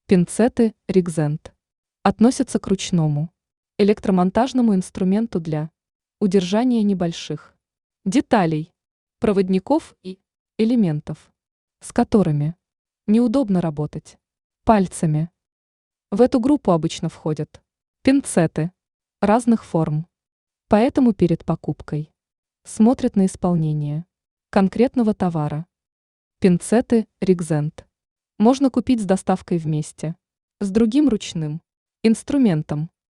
Пинцеты Ригзент относятся к ручному электромонтажному инструменту для удержания небольших деталей, проводников и элементов, с которыми неудобно работать пальцами. В эту группу обычно входят пинцеты разных форм, поэтому перед покупкой смотрят на исполнение конкретного товара. Пинцеты Ригзент можно купить с доставкой вместе с другим ручным инструментом.